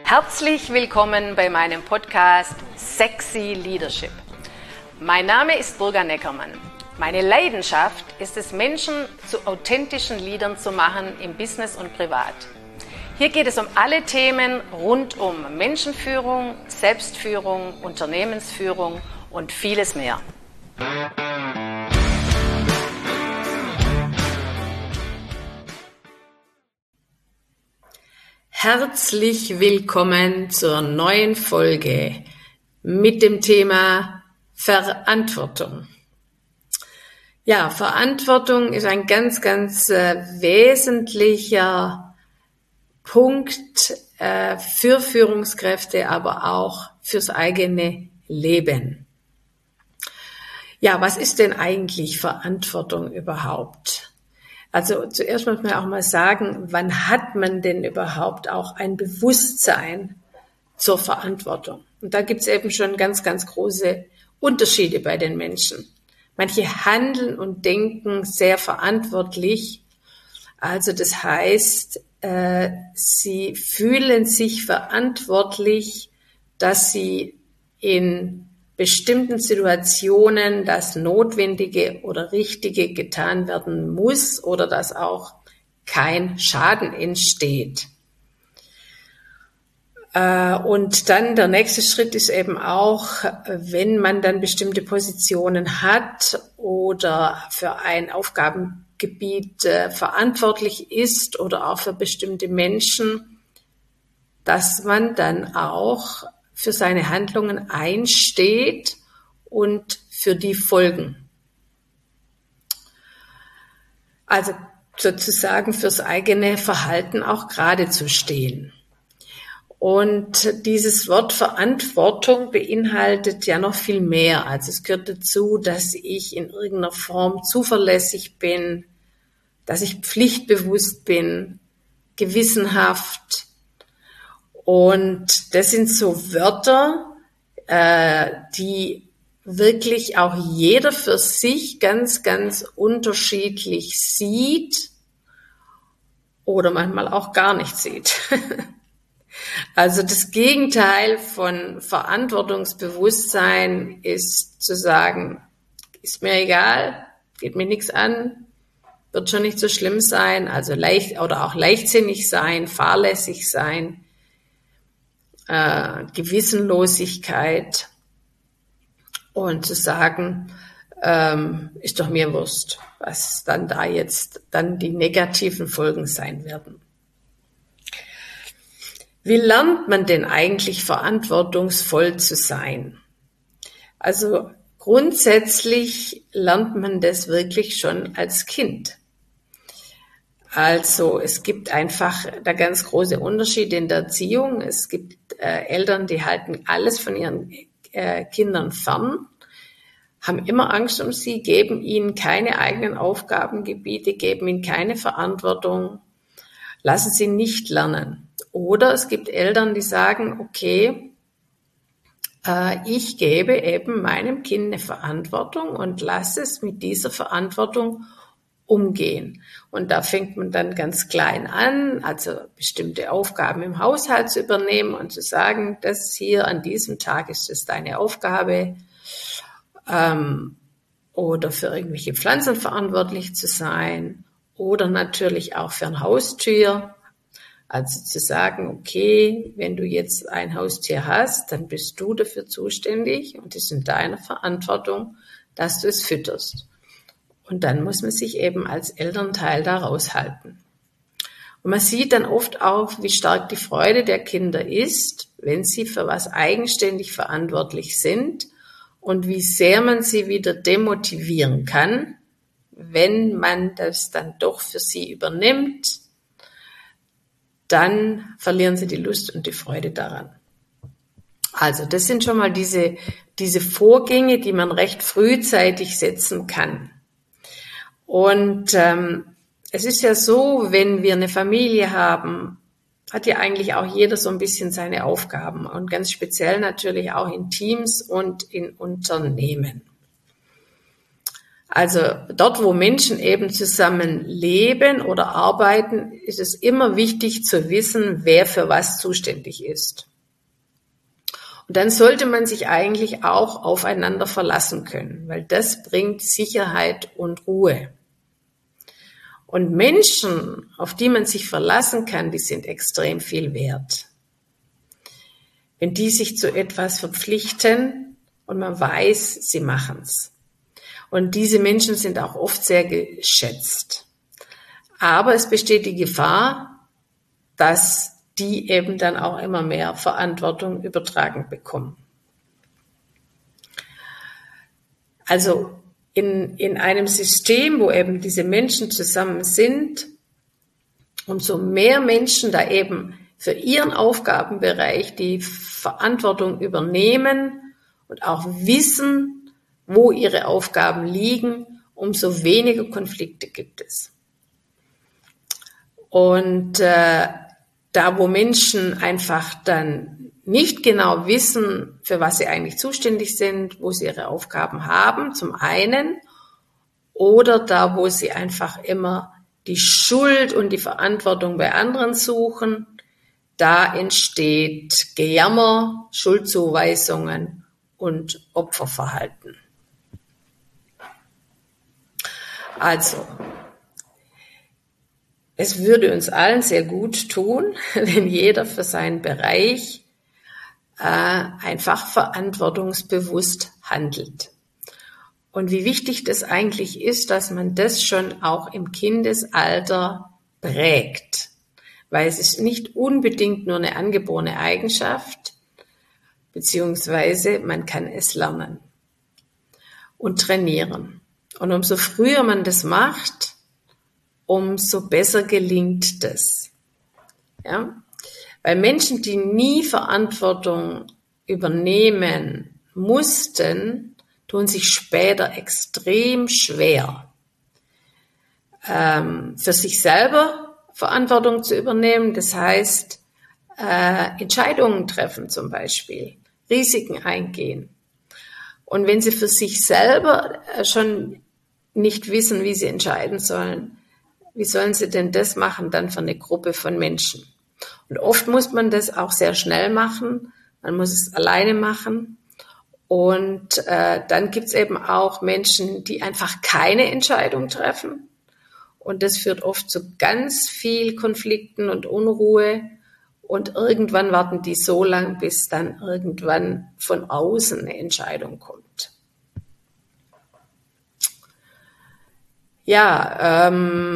Herzlich willkommen bei meinem Podcast Sexy Leadership. Mein Name ist Burga Neckermann. Meine Leidenschaft ist es, Menschen zu authentischen Leadern zu machen im Business und privat. Hier geht es um alle Themen rund um Menschenführung, Selbstführung, Unternehmensführung und vieles mehr. Herzlich willkommen zur neuen Folge mit dem Thema Verantwortung. Ja, Verantwortung ist ein ganz wesentlicher Punkt für Führungskräfte, aber auch fürs eigene Leben. Ja, was ist denn eigentlich Verantwortung überhaupt? Also zuerst muss man auch mal sagen, wann hat man denn überhaupt auch ein Bewusstsein zur Verantwortung? Und da gibt es eben schon ganz große Unterschiede bei den Menschen. Manche handeln und denken sehr verantwortlich. Also das heißt, sie fühlen sich verantwortlich, dass sie in bestimmten Situationen das Notwendige oder Richtige getan werden muss oder dass auch kein Schaden entsteht. Und dann der nächste Schritt ist eben auch, wenn man dann bestimmte Positionen hat oder für ein Aufgabengebiet verantwortlich ist oder auch für bestimmte Menschen, dass man dann auch für seine Handlungen einsteht und für die Folgen. Also sozusagen fürs eigene Verhalten auch gerade zu stehen. Und dieses Wort Verantwortung beinhaltet ja noch viel mehr. Also es gehört dazu, dass ich in irgendeiner Form zuverlässig bin, dass ich pflichtbewusst bin, gewissenhaft. Und das sind so Wörter, die wirklich auch jeder für sich ganz unterschiedlich sieht oder manchmal auch gar nicht sieht. Also das Gegenteil von Verantwortungsbewusstsein ist zu sagen, ist mir egal, geht mir nichts an, wird schon nicht so schlimm sein, also leicht oder auch leichtsinnig sein, fahrlässig sein. Gewissenlosigkeit und zu sagen, ist doch mir Wurst, was dann da jetzt dann die negativen Folgen sein werden. Wie lernt man denn eigentlich verantwortungsvoll zu sein? Also grundsätzlich lernt man das wirklich schon als Kind. Also es gibt einfach da ganz große Unterschiede in der Erziehung. Es gibt Eltern, die halten alles von ihren Kindern fern, haben immer Angst um sie, geben ihnen keine eigenen Aufgabengebiete, geben ihnen keine Verantwortung, lassen sie nicht lernen. Oder es gibt Eltern, die sagen, okay, ich gebe eben meinem Kind eine Verantwortung und lasse es mit dieser Verantwortung umgehen. Und da fängt man dann ganz klein an, also bestimmte Aufgaben im Haushalt zu übernehmen und zu sagen, das hier an diesem Tag ist es deine Aufgabe, oder für irgendwelche Pflanzen verantwortlich zu sein oder natürlich auch für ein Haustier. Also zu sagen, okay, wenn du jetzt ein Haustier hast, dann bist du dafür zuständig und es ist in deiner Verantwortung, dass du es fütterst. Und dann muss man sich eben als Elternteil da raushalten. Und man sieht dann oft auch, wie stark die Freude der Kinder ist, wenn sie für was eigenständig verantwortlich sind und wie sehr man sie wieder demotivieren kann, wenn man das dann doch für sie übernimmt, dann verlieren sie die Lust und die Freude daran. Also das sind schon mal diese Vorgänge, die man recht frühzeitig setzen kann. Und es ist ja so, wenn wir eine Familie haben, hat ja eigentlich auch jeder so ein bisschen seine Aufgaben und ganz speziell natürlich auch in Teams und in Unternehmen. Also dort, wo Menschen eben zusammen leben oder arbeiten, ist es immer wichtig zu wissen, wer für was zuständig ist. Und dann sollte man sich eigentlich auch aufeinander verlassen können, weil das bringt Sicherheit und Ruhe. Und Menschen, auf die man sich verlassen kann, die sind extrem viel wert. Wenn die sich zu etwas verpflichten und man weiß, sie machen's. Und diese Menschen sind auch oft sehr geschätzt. Aber es besteht die Gefahr, dass die eben dann auch immer mehr Verantwortung übertragen bekommen. Also in einem System, wo eben diese Menschen zusammen sind, umso mehr Menschen da eben für ihren Aufgabenbereich die Verantwortung übernehmen und auch wissen, wo ihre Aufgaben liegen, umso weniger Konflikte gibt es. Und da, wo Menschen einfach dann nicht genau wissen, für was sie eigentlich zuständig sind, wo sie ihre Aufgaben haben, zum einen, oder da, wo sie einfach immer die Schuld und die Verantwortung bei anderen suchen, da entsteht Gejammer, Schuldzuweisungen und Opferverhalten. Also, es würde uns allen sehr gut tun, wenn jeder für seinen Bereich einfach verantwortungsbewusst handelt. Und wie wichtig das eigentlich ist, dass man das schon auch im Kindesalter prägt. Weil es ist nicht unbedingt nur eine angeborene Eigenschaft, beziehungsweise man kann es lernen und trainieren. Und umso früher man das macht, umso besser gelingt das. Ja? Weil Menschen, die nie Verantwortung übernehmen mussten, tun sich später extrem schwer, für sich selber Verantwortung zu übernehmen. Das heißt, Entscheidungen treffen zum Beispiel, Risiken eingehen. Und wenn sie für sich selber schon nicht wissen, wie sie entscheiden sollen, wie sollen sie denn das machen dann für eine Gruppe von Menschen? Und oft muss man das auch sehr schnell machen. Man muss es alleine machen. Und dann gibt's eben auch Menschen, die einfach keine Entscheidung treffen. Und das führt oft zu ganz viel Konflikten und Unruhe. Und irgendwann warten die so lang, bis dann irgendwann von außen eine Entscheidung kommt. Ja,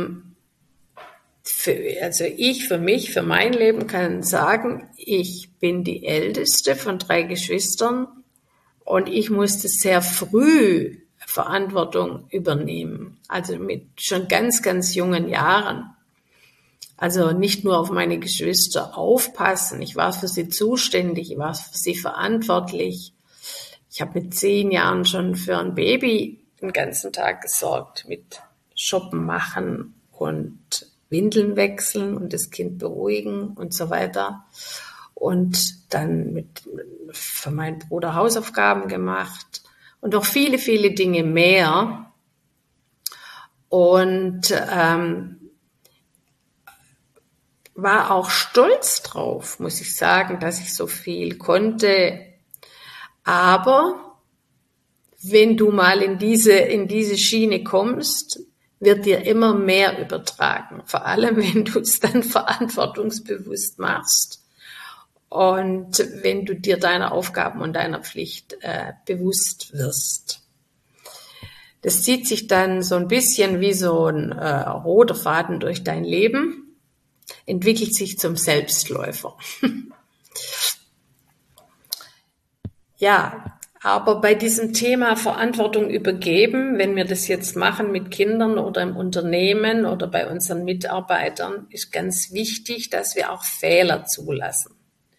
für mein Leben kann sagen, ich bin die älteste von 3 Geschwistern und ich musste sehr früh Verantwortung übernehmen, also mit schon ganz, ganz jungen Jahren. Also nicht nur auf meine Geschwister aufpassen, ich war für sie zuständig, ich war für sie verantwortlich. Ich habe mit 10 Jahren schon für ein Baby den ganzen Tag gesorgt, mit Shoppen machen und Windeln wechseln und das Kind beruhigen und so weiter. Und dann für meinen Bruder Hausaufgaben gemacht und noch viele, viele Dinge mehr. Und war auch stolz drauf, muss ich sagen, dass ich so viel konnte. Aber wenn du mal in diese Schiene kommst, wird dir immer mehr übertragen. Vor allem, wenn du es dann verantwortungsbewusst machst und wenn du dir deiner Aufgaben und deiner Pflicht bewusst wirst. Das zieht sich dann so ein bisschen wie so ein roter Faden durch dein Leben, entwickelt sich zum Selbstläufer. Ja, aber bei diesem Thema Verantwortung übergeben, wenn wir das jetzt machen mit Kindern oder im Unternehmen oder bei unseren Mitarbeitern, ist ganz wichtig, dass wir auch Fehler zulassen.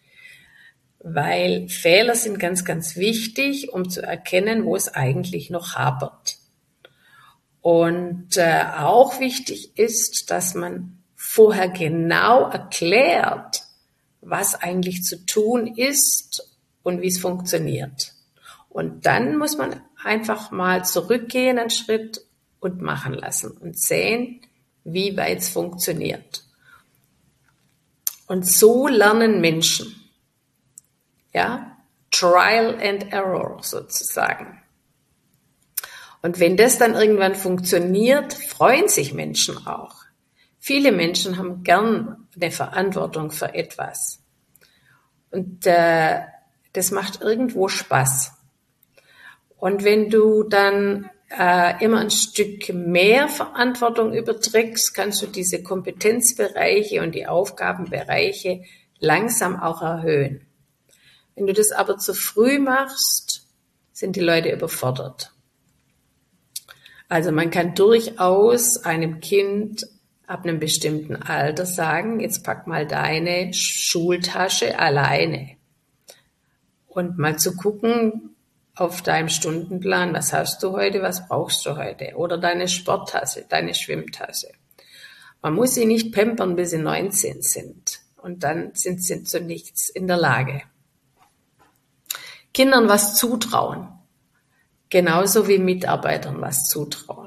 Weil Fehler sind ganz, ganz wichtig, um zu erkennen, wo es eigentlich noch hapert. Und auch wichtig ist, dass man vorher genau erklärt, was eigentlich zu tun ist und wie es funktioniert. Und dann muss man einfach mal zurückgehen einen Schritt und machen lassen und sehen, wie weit es funktioniert. Und so lernen Menschen. Ja, Trial and Error sozusagen. Und wenn das dann irgendwann funktioniert, freuen sich Menschen auch. Viele Menschen haben gern eine Verantwortung für etwas. Und das macht irgendwo Spaß. Und wenn du dann immer ein Stück mehr Verantwortung überträgst, kannst du diese Kompetenzbereiche und die Aufgabenbereiche langsam auch erhöhen. Wenn du das aber zu früh machst, sind die Leute überfordert. Also man kann durchaus einem Kind ab einem bestimmten Alter sagen, jetzt pack mal deine Schultasche alleine. Und mal zu gucken auf deinem Stundenplan, was hast du heute, was brauchst du heute? Oder deine Sporttasche, deine Schwimmtasche. Man muss sie nicht pampern, bis sie 19 sind. Und dann sind sie zu nichts in der Lage. Kindern was zutrauen. Genauso wie Mitarbeitern was zutrauen.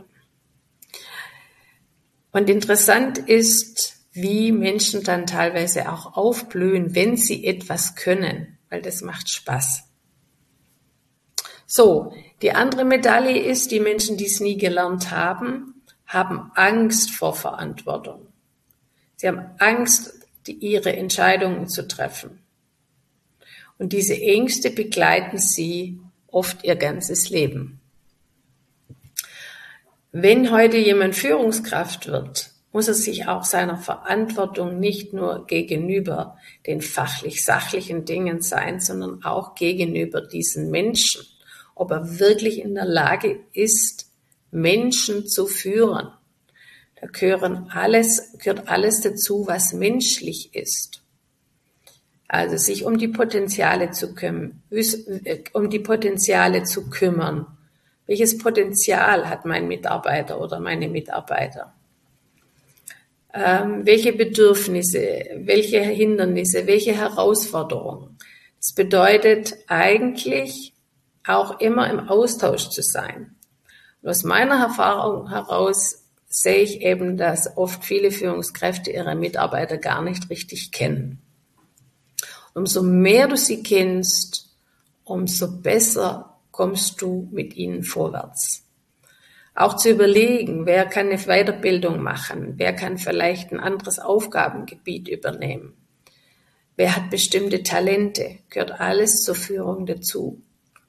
Und interessant ist, wie Menschen dann teilweise auch aufblühen, wenn sie etwas können, weil das macht Spaß. So, die andere Medaille ist, die Menschen, die es nie gelernt haben, haben Angst vor Verantwortung. Sie haben Angst, ihre Entscheidungen zu treffen. Und diese Ängste begleiten sie oft ihr ganzes Leben. Wenn heute jemand Führungskraft wird, muss er sich auch seiner Verantwortung nicht nur gegenüber den fachlich-sachlichen Dingen sein, sondern auch gegenüber diesen Menschen. Ob er wirklich in der Lage ist, Menschen zu führen. Da gehört alles dazu, was menschlich ist. Also sich um die Potenziale zu kümmern. Welches Potenzial hat mein Mitarbeiter oder meine Mitarbeiter? Welche Bedürfnisse, welche Hindernisse, welche Herausforderungen? Das bedeutet eigentlich auch immer im Austausch zu sein. Und aus meiner Erfahrung heraus sehe ich eben, dass oft viele Führungskräfte ihre Mitarbeiter gar nicht richtig kennen. Umso mehr du sie kennst, umso besser kommst du mit ihnen vorwärts. Auch zu überlegen, wer kann eine Weiterbildung machen, wer kann vielleicht ein anderes Aufgabengebiet übernehmen, wer hat bestimmte Talente, gehört alles zur Führung dazu.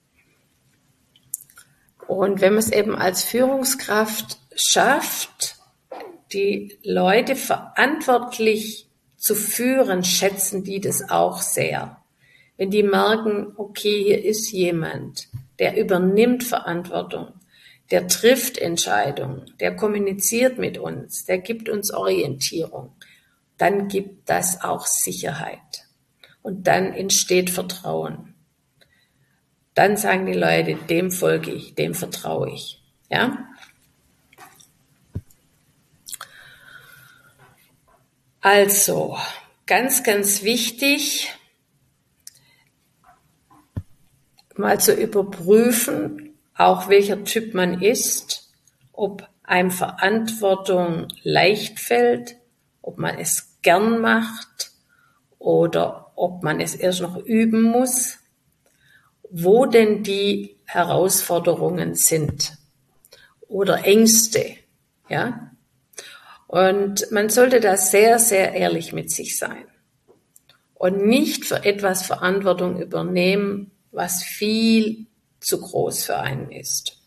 Und wenn man es eben als Führungskraft schafft, die Leute verantwortlich zu führen, schätzen die das auch sehr. Wenn die merken, okay, hier ist jemand, der übernimmt Verantwortung, der trifft Entscheidungen, der kommuniziert mit uns, der gibt uns Orientierung, dann gibt das auch Sicherheit. Und dann entsteht Vertrauen. Dann sagen die Leute, dem folge ich, dem vertraue ich. Ja? Also, ganz, ganz wichtig, mal zu überprüfen, auch welcher Typ man ist, ob einem Verantwortung leicht fällt, ob man es gern macht oder ob man es erst noch üben muss, wo denn die Herausforderungen sind oder Ängste, ja? Und man sollte da sehr, sehr ehrlich mit sich sein und nicht für etwas Verantwortung übernehmen, was viel zu groß für einen ist.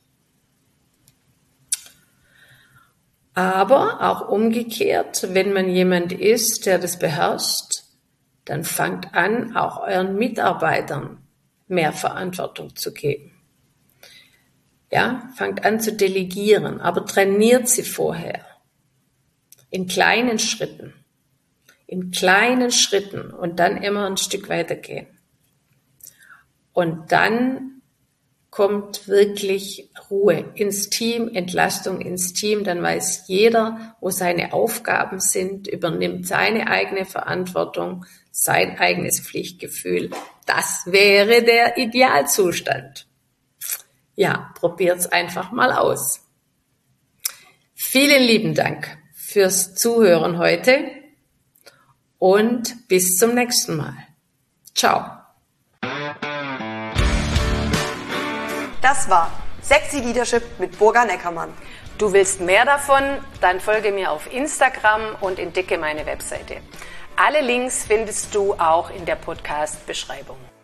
Aber auch umgekehrt, wenn man jemand ist, der das beherrscht, dann fangt an, auch euren Mitarbeitern mehr Verantwortung zu geben. Ja, fangt an zu delegieren, aber trainiert sie vorher. In kleinen Schritten und dann immer ein Stück weitergehen. Und dann kommt wirklich Ruhe ins Team, Entlastung ins Team, dann weiß jeder, wo seine Aufgaben sind, übernimmt seine eigene Verantwortung, sein eigenes Pflichtgefühl. Das wäre der Idealzustand. ja, probiert's einfach mal aus. Vielen lieben Dank fürs Zuhören heute und bis zum nächsten Mal. Ciao. Das war Sexy Leadership mit Burga Neckermann. Du willst mehr davon? Dann folge mir auf Instagram und entdecke meine Webseite. Alle Links findest du auch in der Podcast-Beschreibung.